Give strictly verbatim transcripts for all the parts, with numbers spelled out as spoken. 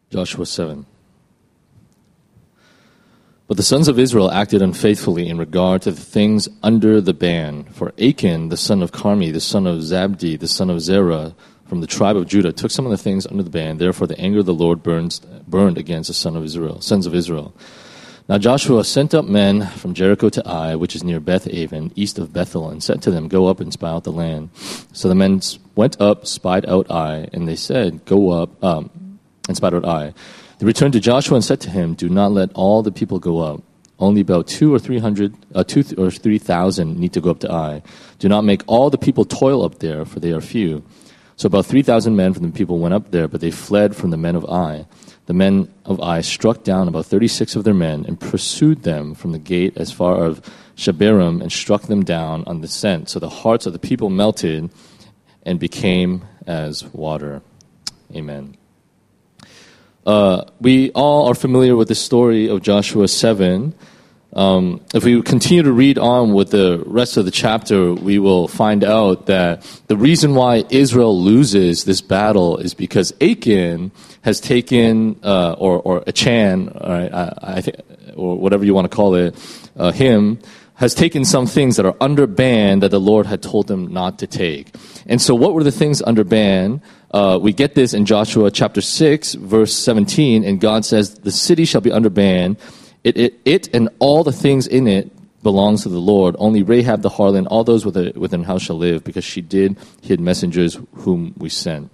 Joshua seven. But the sons of Israel acted unfaithfully in regard to the things under the ban. For Achan, the son of Carmi, the son of Zabdi, the son of Zerah, from the tribe of Judah, took some of the things under the ban. Therefore the anger of the Lord burns, burned against the son of Israel, sons of Israel. Now Joshua sent up men from Jericho to Ai, which is near Beth-aven, east of Bethel, and said to them, Go up and spy out the land. So the men went up, spied out Ai, and they said, Go up, um, and spied out Ai. They returned to Joshua and said to him, Do not let all the people go up. Only about two or three hundred, uh, two or three thousand need to go up to Ai. Do not make all the people toil up there, for they are few. So about three thousand men from the people went up there, but they fled from the men of Ai. The men of Ai struck down about thirty-six of their men and pursued them from the gate as far as Shebarim and struck them down on the scent. So the hearts of the people melted and became as water. Amen. Uh, we all are familiar with the story of Joshua seven. Um, if we continue to read on with the rest of the chapter, we will find out that the reason why Israel loses this battle is because Achan has taken, uh, or, or Achan, right, I, I think, or whatever you want to call it, uh, him, has taken some things that are under ban that the Lord had told them not to take. And so what were the things under ban? Uh, we get this in Joshua chapter six, verse seventeen, and God says, The city shall be under ban. It, it, it and all the things in it belongs to the Lord. Only Rahab the harlot, all those within house shall live, because she did hid messengers whom we sent.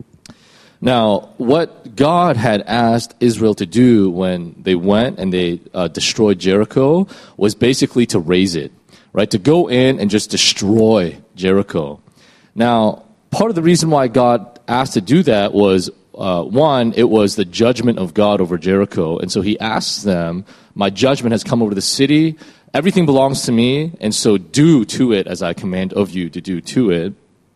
Now, what God had asked Israel to do when they went and they uh, destroyed Jericho was basically to raze it, right? To go in and just destroy Jericho. Now, part of the reason why God asked to do that was, uh, one, it was the judgment of God over Jericho. And so he asks them, my judgment has come over the city. Everything belongs to me, and so do to it as I command of you to do to it.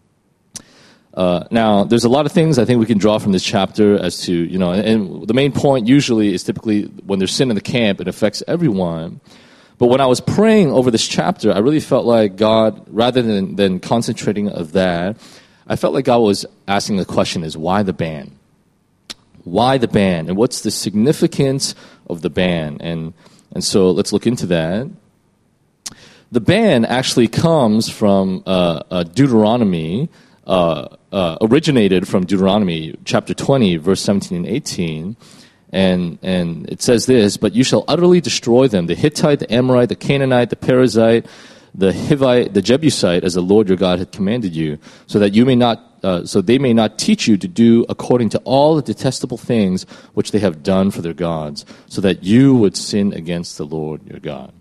Uh, now, there's a lot of things I think we can draw from this chapter as to, you know, and, and the main point usually is typically when there's sin in the camp, it affects everyone. But when I was praying over this chapter, I really felt like God, rather than, than concentrating of that, I felt like God was asking the question is, why the ban? Why the ban? And what's the significance of the ban? And, and so let's look into that. The ban actually comes from uh, uh, Deuteronomy, uh, uh, originated from Deuteronomy chapter twenty, verse seventeen and eighteen. And and it says this, but you shall utterly destroy them, the Hittite, the Amorite, the Canaanite, the Perizzite, the Hivite, the Jebusite, as the Lord your God had commanded you, so that you may not, uh, so they may not teach you to do according to all the detestable things which they have done for their gods, so that you would sin against the Lord your God.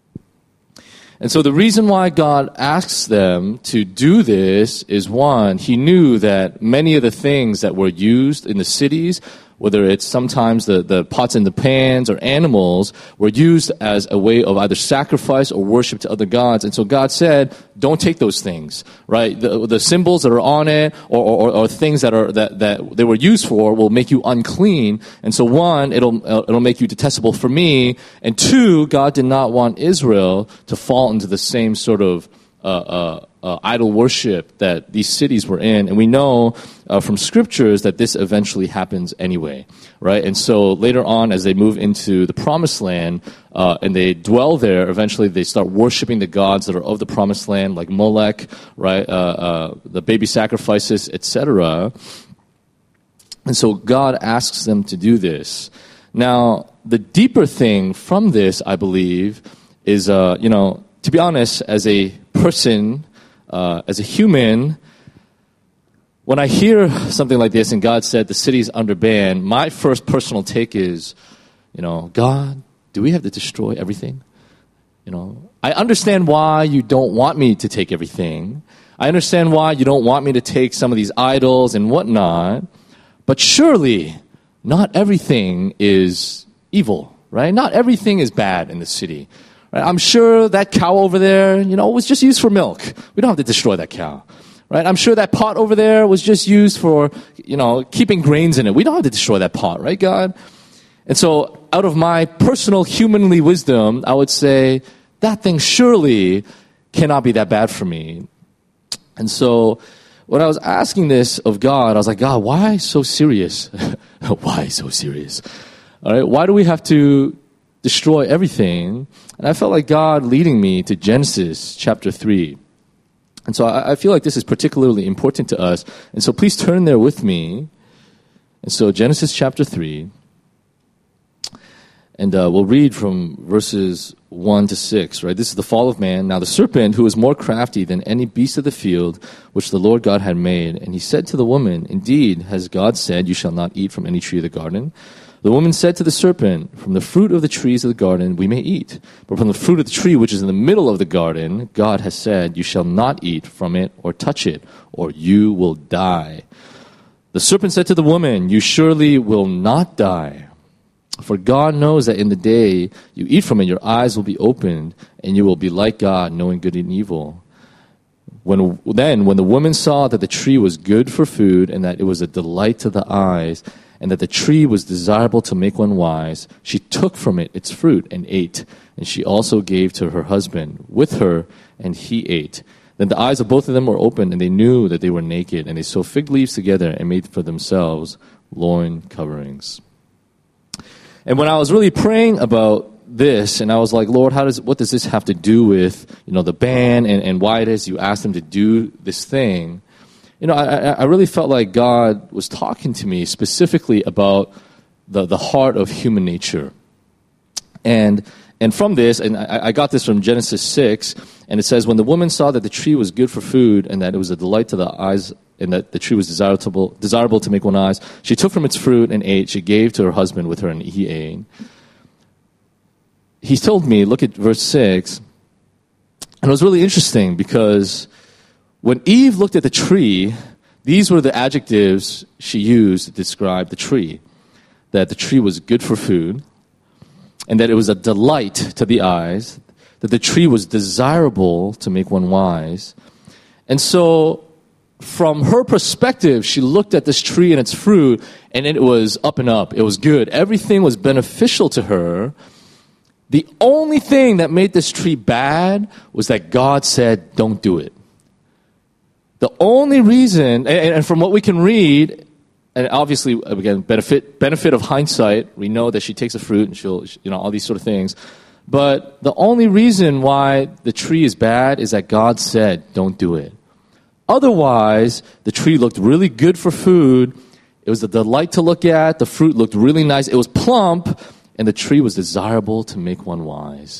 And so the reason why God asks them to do this is, one, he knew that many of the things that were used in the cities, whether it's sometimes the, the pots and the pans or animals, were used as a way of either sacrifice or worship to other gods. And so God said, don't take those things, right? The, the symbols that are on it or, or, or things that are that, that they were used for will make you unclean. And so one, it'll it'll make you detestable for me. And two, God did not want Israel to fall into the same sort of uh, uh, uh, idol worship that these cities were in. And we know uh, from scriptures that this eventually happens anyway, right? And so later on, as they move into the promised land uh, and they dwell there, eventually they start worshiping the gods that are of the promised land, like Molech, right? Uh, uh, the baby sacrifices, et cetera. And so God asks them to do this. Now, the deeper thing from this, I believe, is, uh, you know, to be honest, as a person, uh, as a human, when I hear something like this and God said the city's under ban, my first personal take is, you know, God, do we have to destroy everything? You know, I understand why you don't want me to take everything. I understand why you don't want me to take some of these idols and whatnot. But surely not everything is evil, right? Not everything is bad in the city. Right? I'm sure that cow over there, you know, was just used for milk. We don't have to destroy that cow. Right? I'm sure that pot over there was just used for, you know, keeping grains in it. We don't have to destroy that pot, right, God? And so out of my personal humanly wisdom, I would say that thing surely cannot be that bad for me. And so when I was asking this of God, I was like, God, why so serious? Why so serious? All right, why do we have to destroy everything? And I felt like God leading me to Genesis chapter three. And so I, I feel like this is particularly important to us. And so please turn there with me. And so Genesis chapter three. And uh, we'll read from verses one to six, right? This is the fall of man. Now the serpent, who was more crafty than any beast of the field, which the Lord God had made, and he said to the woman, indeed, has God said, you shall not eat from any tree of the garden? The woman said to the serpent, from the fruit of the trees of the garden we may eat. But from the fruit of the tree which is in the middle of the garden, God has said, you shall not eat from it or touch it, or you will die. The serpent said to the woman, you surely will not die. For God knows that in the day you eat from it, your eyes will be opened, and you will be like God, knowing good and evil. When, then, when the woman saw that the tree was good for food, and that it was a delight to the eyes, and that the tree was desirable to make one wise, she took from it its fruit and ate. And she also gave to her husband with her, and he ate. Then the eyes of both of them were opened, and they knew that they were naked, and they sewed fig leaves together and made for themselves loin coverings. And when I was really praying about this, and I was like, Lord, how does what does this have to do with, you know, the ban and, and why it is you asked them to do this thing? You know, I, I really felt like God was talking to me specifically about the, the heart of human nature. And and from this, and I, I got this from Genesis six, and it says, when the woman saw that the tree was good for food and that it was a delight to the eyes and that the tree was desirable, desirable to make one eyes, she took from its fruit and ate. She gave to her husband with her, and he ate. He told me, look at verse six, and it was really interesting because when Eve looked at the tree, these were the adjectives she used to describe the tree. That the tree was good for food, and that it was a delight to the eyes, that the tree was desirable to make one wise. And so, from her perspective, she looked at this tree and its fruit, and it was up and up. It was good. Everything was beneficial to her. The only thing that made this tree bad was that God said, don't do it. The only reason, and, and from what we can read, and obviously, again, benefit benefit of hindsight, we know that she takes a fruit and she'll, you know, all these sort of things. But the only reason why the tree is bad is that God said, don't do it. Otherwise, the tree looked really good for food. It was a delight to look at. The fruit looked really nice. It was plump, and the tree was desirable to make one wise.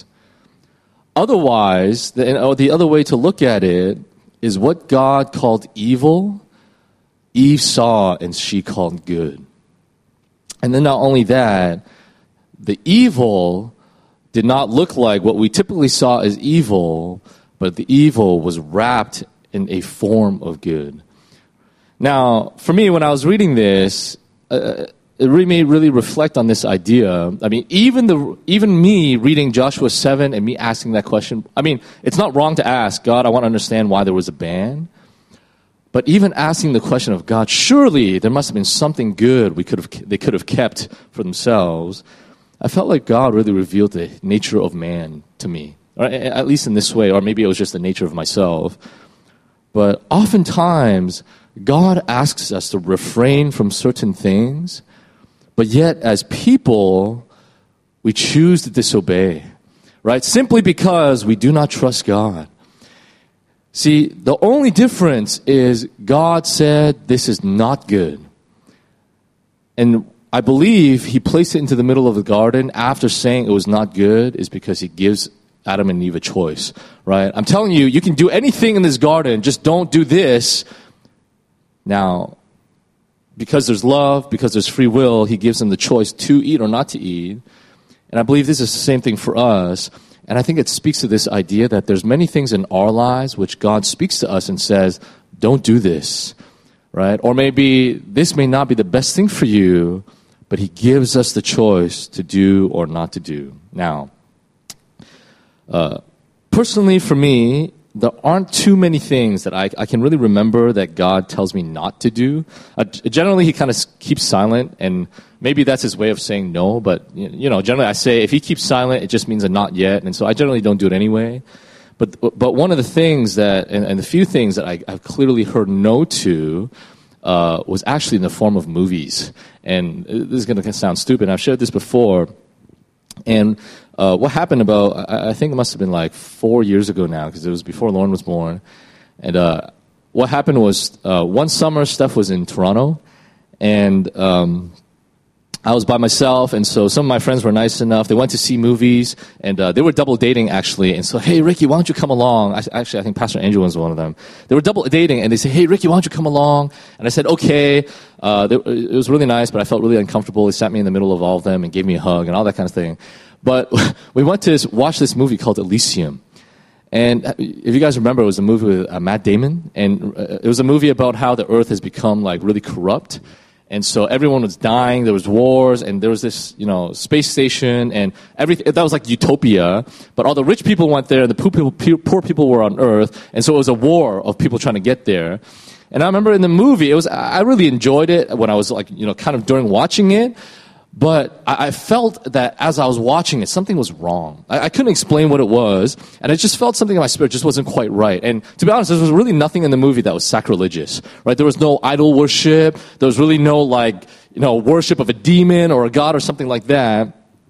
Otherwise, the, the other way to look at it is what God called evil, Eve saw and she called good. And then not only that, the evil did not look like what we typically saw as evil, but the evil was wrapped in a form of good. Now, for me, when I was reading this, uh, it really made me really reflect on this idea. I mean, even the even me reading Joshua seven and me asking that question, I mean, it's not wrong to ask, God, I want to understand why there was a ban. But even asking the question of, God, surely there must have been something good we could have they could have kept for themselves. I felt like God really revealed the nature of man to me, or at least in this way, or maybe it was just the nature of myself. But oftentimes, God asks us to refrain from certain things, but yet as people, we choose to disobey, right? Simply because we do not trust God. See, the only difference is God said this is not good. And I believe he placed it into the middle of the garden after saying it was not good is because he gives Adam and Eve a choice, right? I'm telling you, you can do anything in this garden, just don't do this. Now, because there's love, because there's free will, he gives them the choice to eat or not to eat. And I believe this is the same thing for us. And I think it speaks to this idea that there's many things in our lives which God speaks to us and says, don't do this, right? Or maybe this may not be the best thing for you, but he gives us the choice to do or not to do. Now, uh, personally for me, there aren't too many things that I, I can really remember that God tells me not to do. Uh, generally, he kind of keeps silent, and maybe that's his way of saying no, but, you know, generally I say if he keeps silent, it just means a not yet, and so I generally don't do it anyway. But but one of the things that, and, and the few things that I, I've clearly heard no to, uh, was actually in the form of movies. And this is going to sound stupid. I've shared this before. And uh, what happened about, I, I think it must have been like four years ago now, because it was before Lauren was born. And uh, what happened was uh, one summer, Steph was in Toronto, and um, I was by myself, and so some of my friends were nice enough. They went to see movies, and uh, they were double dating, actually. And so, hey, Ricky, why don't you come along? I, actually, I think Pastor Andrew was one of them. They were double dating, and they said, hey, Ricky, why don't you come along? And I said, okay. Uh, they, it was really nice, but I felt really uncomfortable. They sat me in the middle of all of them and gave me a hug and all that kind of thing. But we went to watch this movie called Elysium. And if you guys remember, it was a movie with uh, Matt Damon, and uh, it was a movie about how the earth has become like really corrupt. And so everyone was dying, there was wars, and there was this, you know, space station, and everything, that was like utopia. But all the rich people went there, and the poor people, poor people were on Earth, and so it was a war of people trying to get there. And I remember in the movie, it was, I really enjoyed it when I was like, you know, kind of during watching it. But I, I felt that as I was watching it, something was wrong. I, I couldn't explain what it was, and I just felt something in my spirit just wasn't quite right. And to be honest, there was really nothing in the movie that was sacrilegious, right? There was no idol worship. There was really no, like, you know, worship of a demon or a god or something like that.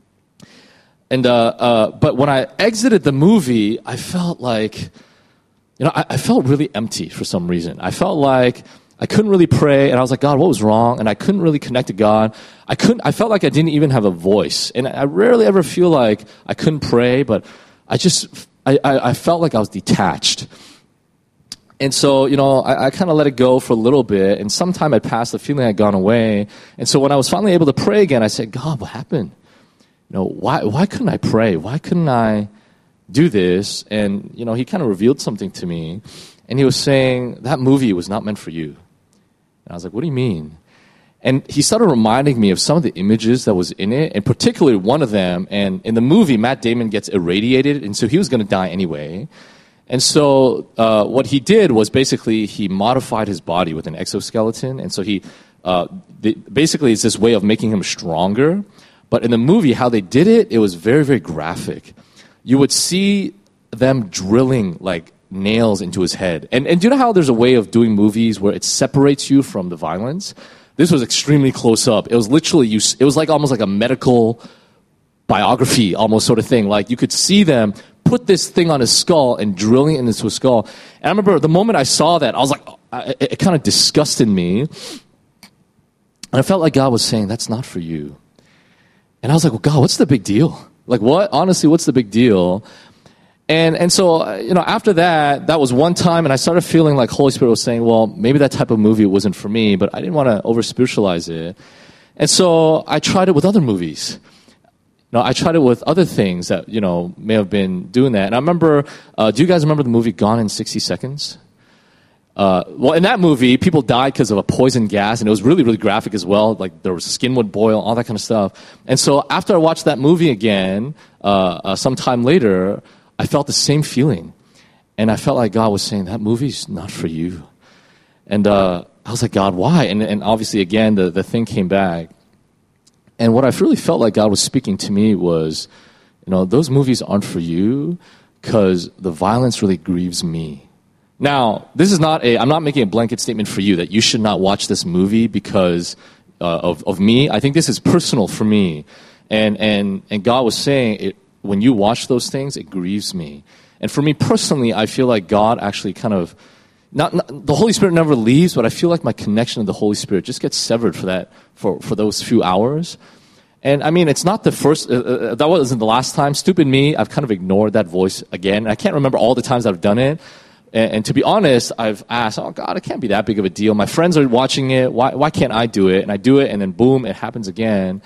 And uh, uh, but when I exited the movie, I felt like, you know, I, I felt really empty for some reason. I felt like I couldn't really pray, and I was like, God, what was wrong? And I couldn't really connect to God. I couldn't. I felt like I didn't even have a voice, and I rarely ever feel like I couldn't pray, but I just, I, I, I felt like I was detached. And so, you know, I, I kind of let it go for a little bit, and sometime had passed, the feeling had gone away. And so when I was finally able to pray again, I said, God, what happened? You know, why, why couldn't I pray? Why couldn't I do this? And, you know, he kind of revealed something to me, and he was saying, that movie was not meant for you. And I was like, what do you mean? And he started reminding me of some of the images that was in it, and particularly one of them. And in the movie, Matt Damon gets irradiated, and so he was going to die anyway. And so uh, what he did was basically he modified his body with an exoskeleton. And so he uh, the, basically it's this way of making him stronger. But in the movie, how they did it, it was very, very graphic. You would see them drilling like nails into his head. And, and do you know how there's a way of doing movies where it separates you from the violence? This was extremely close up. It was literally, you, it was like almost like a medical biography almost sort of thing. Like you could see them put this thing on his skull and drilling it into his skull. And I remember the moment I saw that, I was like, it, it kind of disgusted me. And I felt like God was saying, that's not for you. And I was like, well, God, what's the big deal? Like what? Honestly, what's the big deal? And and so, you know, after that, that was one time, and I started feeling like Holy Spirit was saying, well, maybe that type of movie wasn't for me, but I didn't want to over-spiritualize it. And so I tried it with other movies. You know, I tried it with other things that, you know, may have been doing that. And I remember, uh, do you guys remember the movie Gone in sixty seconds? Uh, well, in that movie, people died because of a poison gas, and it was really, really graphic as well. Like, there was skin would boil, all that kind of stuff. And so after I watched that movie again, uh, uh, sometime later, I felt the same feeling. And I felt like God was saying, that movie's not for you. And uh, I was like, God, why? And, and obviously, again, the, the thing came back. And what I really felt like God was speaking to me was, you know, those movies aren't for you because the violence really grieves me. Now, this is not a, I'm not making a blanket statement for you that you should not watch this movie because uh, of, of me. I think this is personal for me. And, and, and God was saying, it, when you watch those things, it grieves me. And for me personally, I feel like God actually kind of, not, not the Holy Spirit never leaves, but I feel like my connection to the Holy Spirit just gets severed for that, for, for those few hours. And I mean, it's not the first, uh, uh, that wasn't the last time. Stupid me, I've kind of ignored that voice again. I can't remember all the times I've done it. And, and to be honest, I've asked, oh God, it can't be that big of a deal. My friends are watching it. Why, why can't I do it? And I do it, and then boom, it happens again.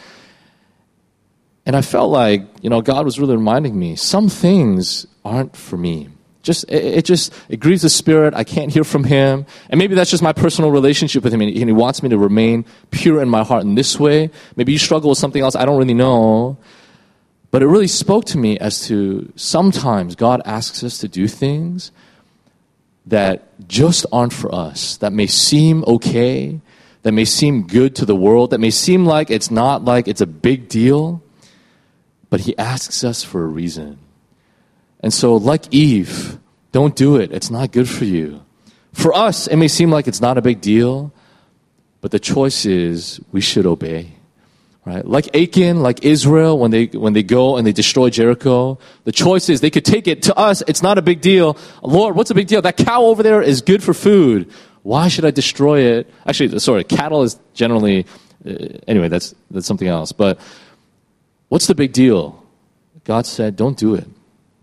And I felt like, you know, God was really reminding me, some things aren't for me. Just it, it just, it grieves the Spirit. I can't hear from Him. And maybe that's just my personal relationship with Him, and He, and he wants me to remain pure in my heart in this way. Maybe you struggle with something else. I don't really know. But it really spoke to me as to sometimes God asks us to do things that just aren't for us, that may seem okay, that may seem good to the world, that may seem like it's not like it's a big deal. But He asks us for a reason. And so, like Eve, don't do it. It's not good for you. For us, it may seem like it's not a big deal, but the choice is we should obey. Right? Like Achan, like Israel, when they when they go and they destroy Jericho, the choice is they could take it. To us, it's not a big deal. Lord, what's a big deal? That cow over there is good for food. Why should I destroy it? Actually, sorry, cattle is generally, uh, anyway, that's that's something else. But what's the big deal? God said, don't do it.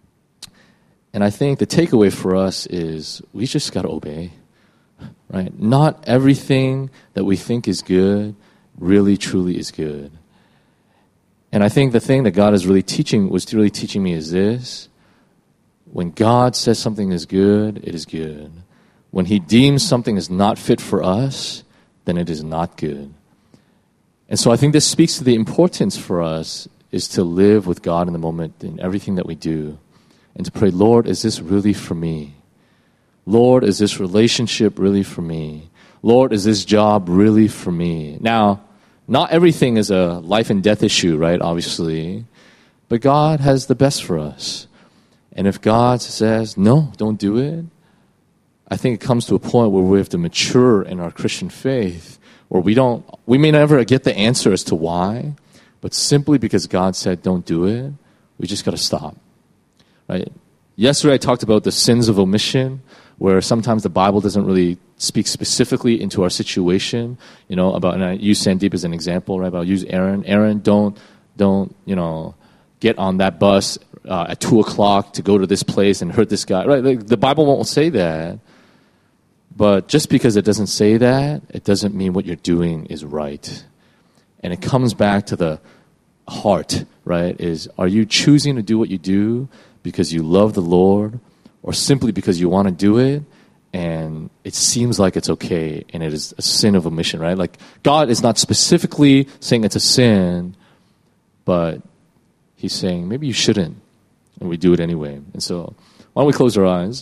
And I think the takeaway for us is we just got to obey. Right? Not everything that we think is good really, truly is good. And I think the thing that God is really teaching, was really teaching me is this. When God says something is good, it is good. When He deems something is not fit for us, then it is not good. And so I think this speaks to the importance for us is to live with God in the moment in everything that we do. And to pray, Lord, is this really for me? Lord, is this relationship really for me? Lord, is this job really for me? Now, not everything is a life and death issue, right, obviously. But God has the best for us. And if God says, no, don't do it, I think it comes to a point where we have to mature in our Christian faith, where we don't, we may never get the answer as to why, but simply because God said don't do it, we just got to stop, right? Yesterday I talked about the sins of omission, where sometimes the Bible doesn't really speak specifically into our situation, you know, about, and I use Sandeep as an example, right? But I'll use Aaron. Aaron, don't, don't, you know, get on that bus uh, at two o'clock to go to this place and hurt this guy, right? Like, the Bible won't say that. But just because it doesn't say that, it doesn't mean what you're doing is right. And it comes back to the heart, right? Is, are you choosing to do what you do because you love the Lord, or simply because you want to do it and it seems like it's okay and it is a sin of omission, right? Like, God is not specifically saying it's a sin, but He's saying maybe you shouldn't, and we do it anyway. And so why don't we close our eyes?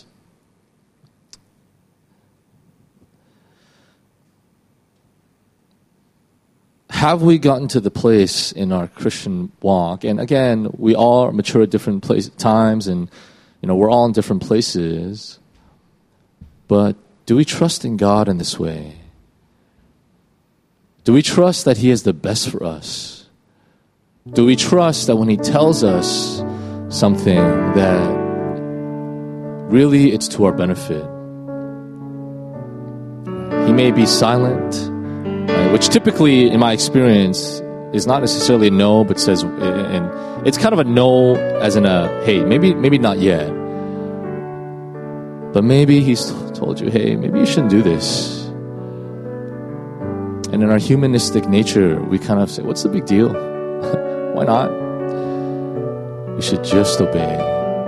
Have we gotten to the place in our Christian walk? And again, we all mature at different place, times, and you know, we're all in different places. But do we trust in God in this way? Do we trust that He is the best for us? Do we trust that when He tells us something that really it's to our benefit? He may be silent, right, which typically, in my experience, is not necessarily a no, but says, and it's kind of a no as in a, hey, maybe maybe not yet. But maybe He's told you, hey, maybe you shouldn't do this. And in our humanistic nature, we kind of say, what's the big deal? Why not? We should just obey.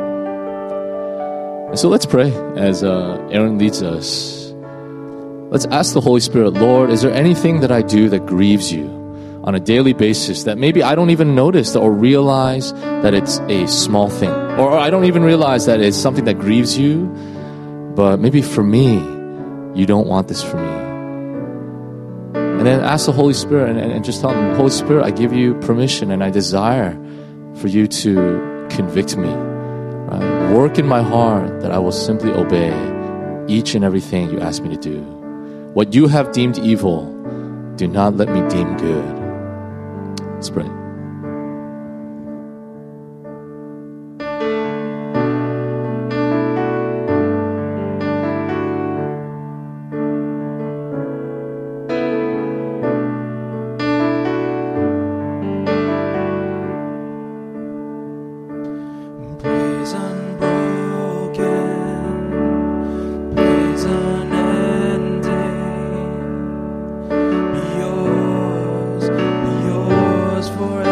And so let's pray as uh, Aaron leads us. Let's ask the Holy Spirit, Lord, is there anything that I do that grieves you on a daily basis that maybe I don't even notice or realize that it's a small thing? Or I don't even realize that it's something that grieves you, but maybe for me, you don't want this for me. And then ask the Holy Spirit and, and just tell Him, Holy Spirit, I give you permission and I desire for you to convict me. Right? Work in my heart that I will simply obey each and everything you ask me to do. What you have deemed evil, do not let me deem good. Let's pray. Forever.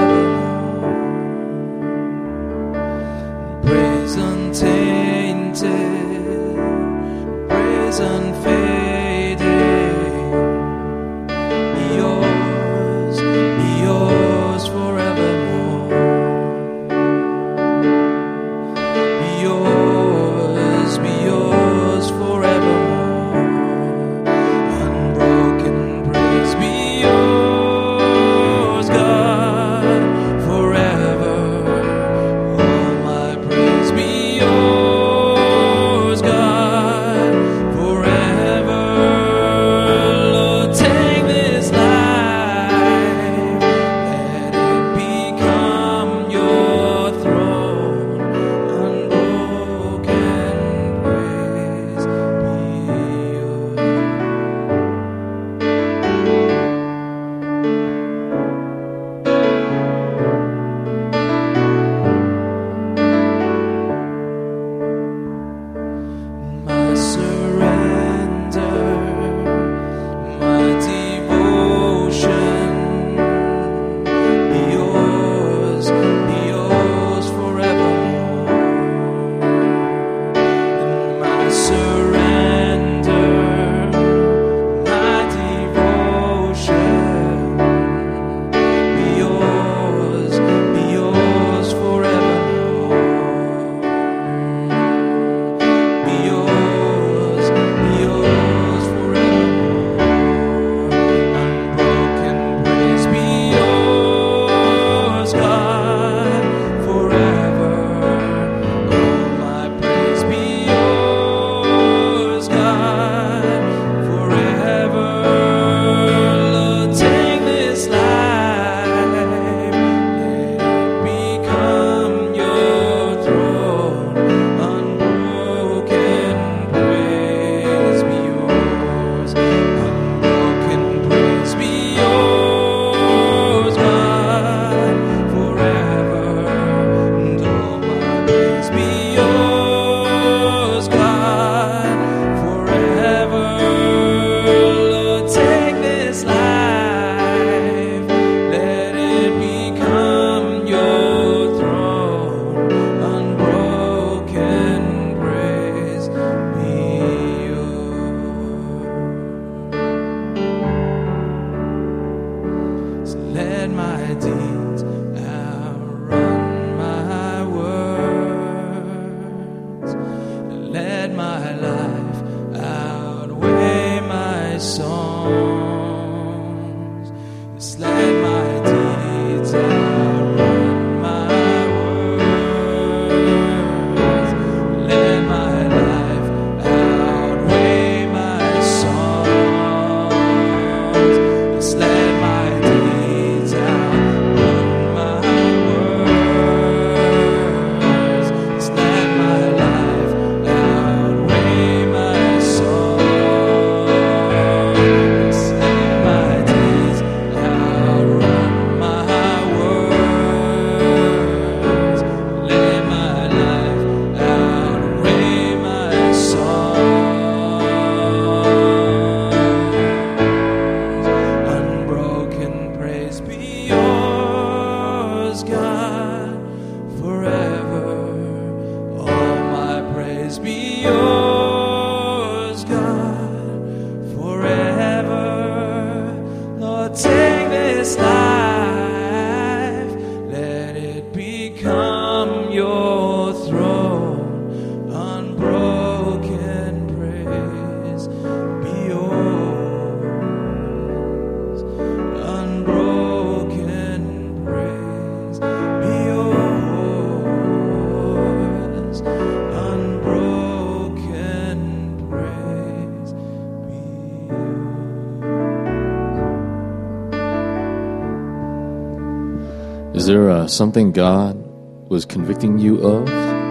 Is there uh, something God was convicting you of?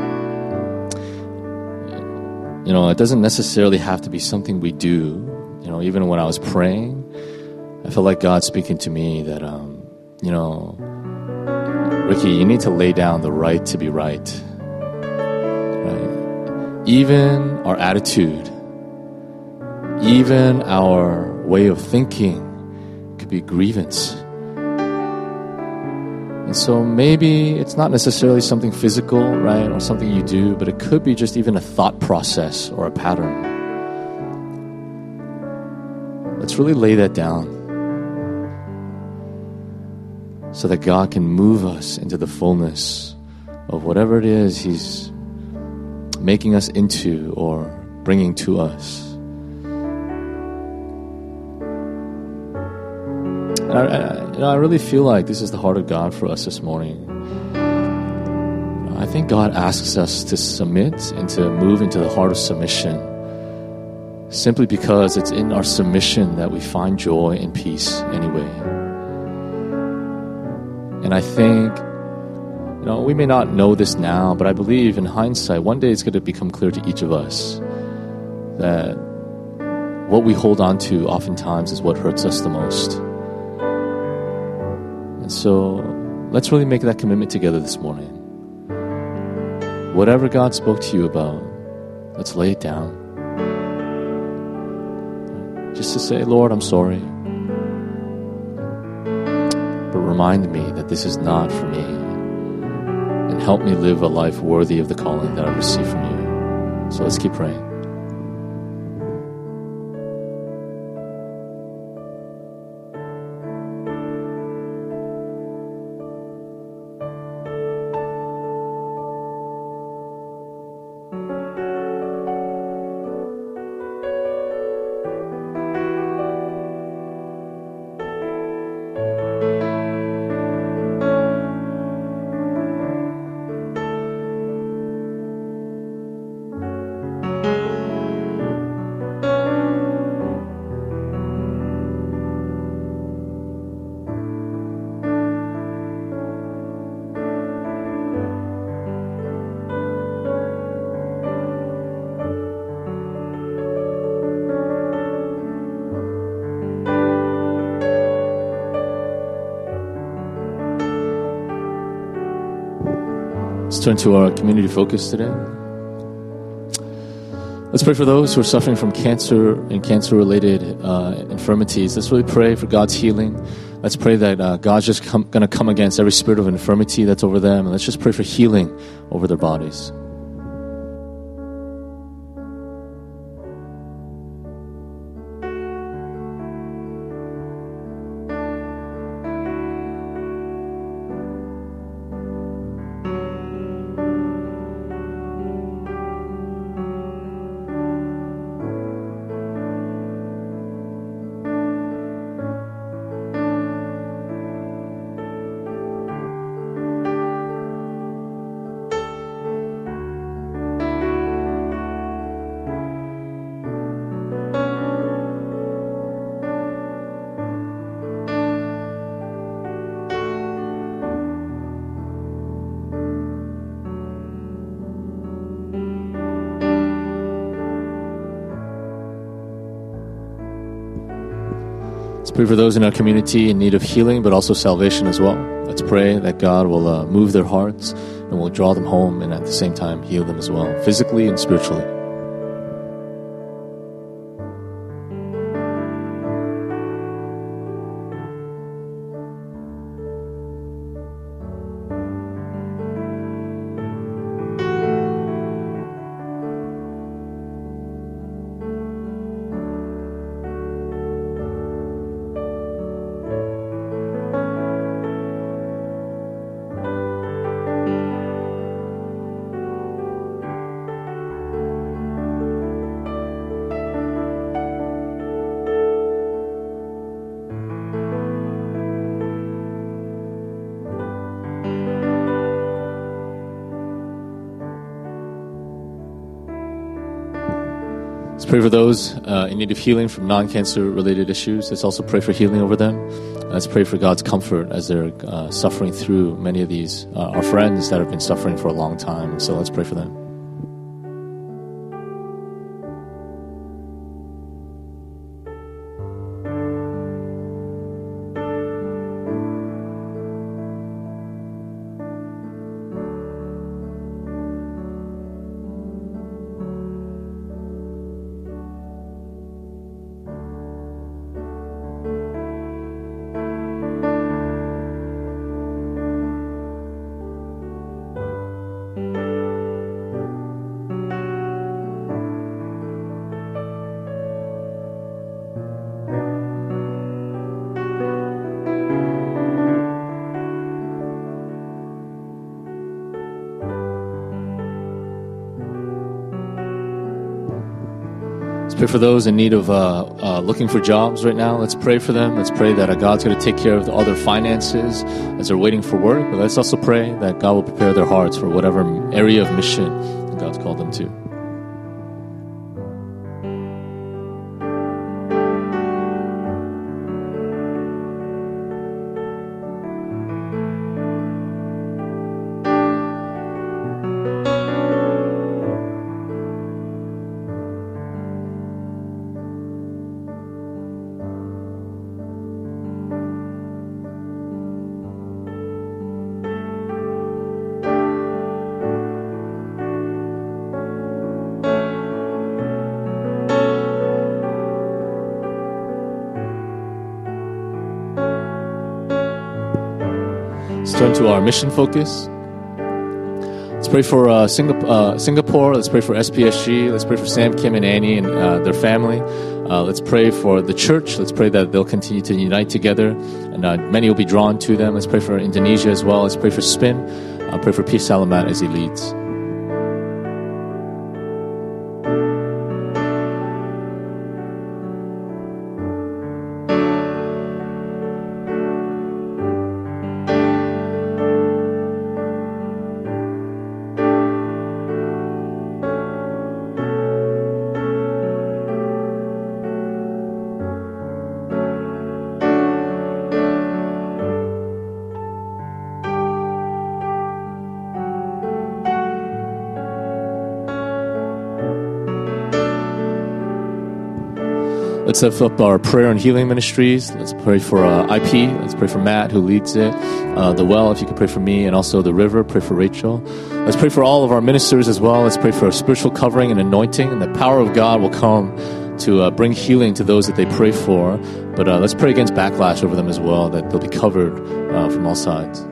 You know, it doesn't necessarily have to be something we do. You know, even when I was praying, I felt like God speaking to me that, um, you know, Ricky, you need to lay down the right to be right. Right? Even our attitude, even our way of thinking could be grievance. And so maybe it's not necessarily something physical, right, or something you do, but it could be just even a thought process or a pattern. Let's really lay that down so that God can move us into the fullness of whatever it is He's making us into or bringing to us. And I, I, you know, I really feel like this is the heart of God for us this morning. I think God asks us to submit and to move into the heart of submission, simply because it's in our submission that we find joy and peace anyway. And I think, you know, we may not know this now, but I believe in hindsight, one day it's going to become clear to each of us that what we hold on to oftentimes is what hurts us the most. And so let's really make that commitment together this morning. Whatever God spoke to you about, let's lay it down. Just to say, Lord, I'm sorry. But remind me that this is not for me. And help me live a life worthy of the calling that I received from you. So let's keep praying. Let's turn to our community focus today. Let's pray for those who are suffering from cancer and cancer-related uh, infirmities. Let's really pray for God's healing. Let's pray that uh, God's just going to come against every spirit of infirmity that's over them. And let's just pray for healing over their bodies. Let's pray for those in our community in need of healing, but also salvation as well. Let's pray that God will uh, move their hearts and will draw them home and at the same time heal them as well, physically and spiritually. Let's pray for those uh, in need of healing from non-cancer related issues. Let's also pray for healing over them. Let's pray for God's comfort as they're uh, suffering through many of these, uh, our friends that have been suffering for a long time. So let's pray for them. Let's pray for those in need of uh, uh, looking for jobs right now. Let's pray for them. Let's pray that uh, God's going to take care of all their finances as they're waiting for work. But let's also pray that God will prepare their hearts for whatever area of mission that God's called them to. Let's turn to our mission focus. Let's pray for uh, Singap- uh, Singapore. Let's pray for S P S G. Let's pray for Sam, Kim, and Annie and uh, their family. Uh, let's pray for the church. Let's pray that they'll continue to unite together, and uh, many will be drawn to them. Let's pray for Indonesia as well. Let's pray for Spin. Uh, pray for P. Salamat as he leads. Let's lift up our prayer and healing ministries. Let's pray for uh, I P. Let's pray for Matt, who leads it. Uh, the Well, if you could pray for me, and also the River. Pray for Rachel. Let's pray for all of our ministers as well. Let's pray for a spiritual covering and anointing, and the power of God will come to uh, bring healing to those that they pray for. But uh, let's pray against backlash over them as well, that they'll be covered uh, from all sides.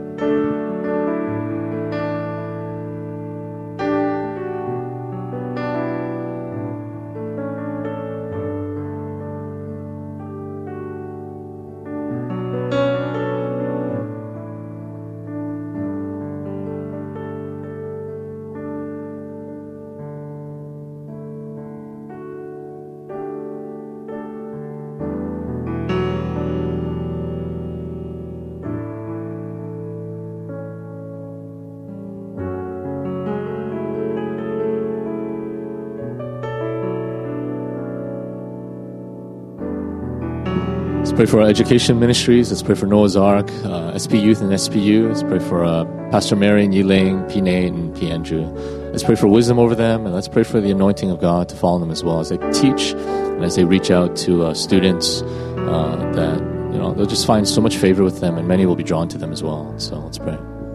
Let's pray for our education ministries. Let's pray for Noah's Ark, uh, S P Youth and S P U. Let's pray for uh, Pastor Mary and Yiling, P. Nate, and P. Andrew. Let's pray for wisdom over them, and let's pray for the anointing of God to fall on them as well as they teach and as they reach out to uh, students uh, that, you know, they'll just find so much favor with them, and many will be drawn to them as well. So let's pray.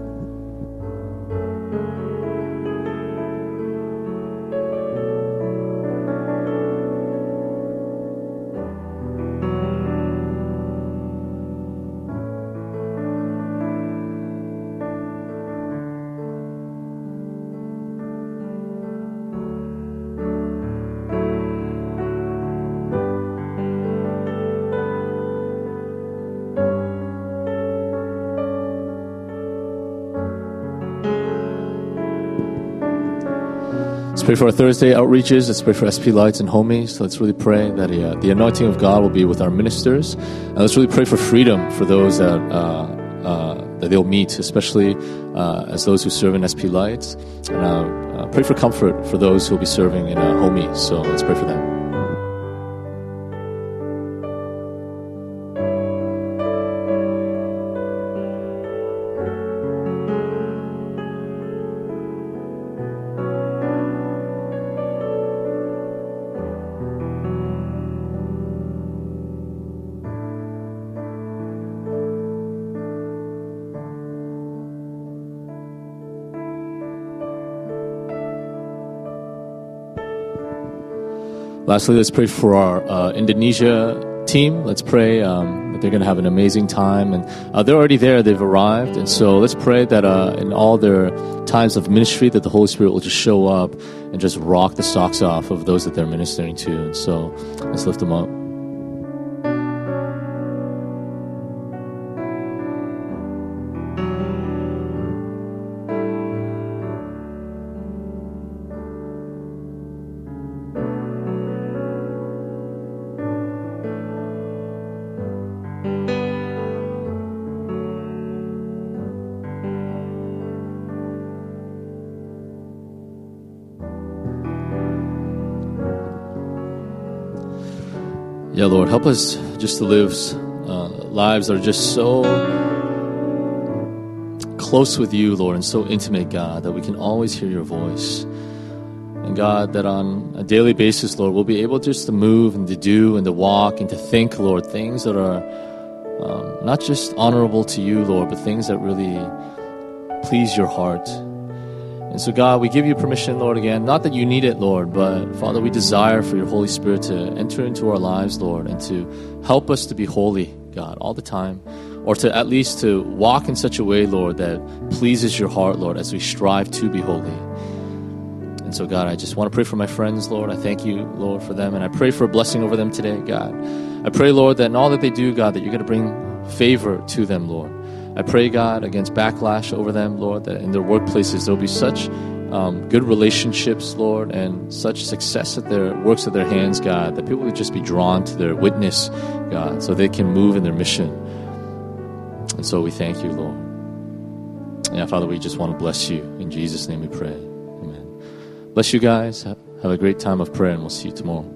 Let's pray for our Thursday outreaches. Let's pray for S P Lights and Homies. Let's really pray that uh, the anointing of God will be with our ministers. And let's really pray for freedom for those that uh, uh, that they'll meet, especially uh, as those who serve in S P Lights. And uh, uh, pray for comfort for those who will be serving in uh, Homies. So let's pray for them. Lastly, let's pray for our uh, Indonesia team. Let's pray um, that they're going to have an amazing time. And uh, they're already there. They've arrived. And so let's pray that uh, in all their times of ministry, that the Holy Spirit will just show up and just rock the socks off of those that they're ministering to. And so let's lift them up. Yeah, Lord, help us just to live uh, lives that are just so close with you, Lord, and so intimate, God, that we can always hear your voice. And God, that on a daily basis, Lord, we'll be able just to move and to do and to walk and to think, Lord, things that are um, not just honorable to you, Lord, but things that really please your heart. And so, God, we give you permission, Lord, again, not that you need it, Lord, but, Father, we desire for your Holy Spirit to enter into our lives, Lord, and to help us to be holy, God, all the time, or to at least to walk in such a way, Lord, that pleases your heart, Lord, as we strive to be holy. And so, God, I just want to pray for my friends, Lord. I thank you, Lord, for them, and I pray for a blessing over them today, God. I pray, Lord, that in all that they do, God, that you're going to bring favor to them, Lord. I pray, God, against backlash over them, Lord, that in their workplaces there will be such um, good relationships, Lord, and such success at their works of their hands, God, that people would just be drawn to their witness, God, so they can move in their mission. And so we thank you, Lord. Yeah, Father, we just want to bless you. In Jesus' name we pray. Amen. Bless you guys. Have a great time of prayer, and we'll see you tomorrow.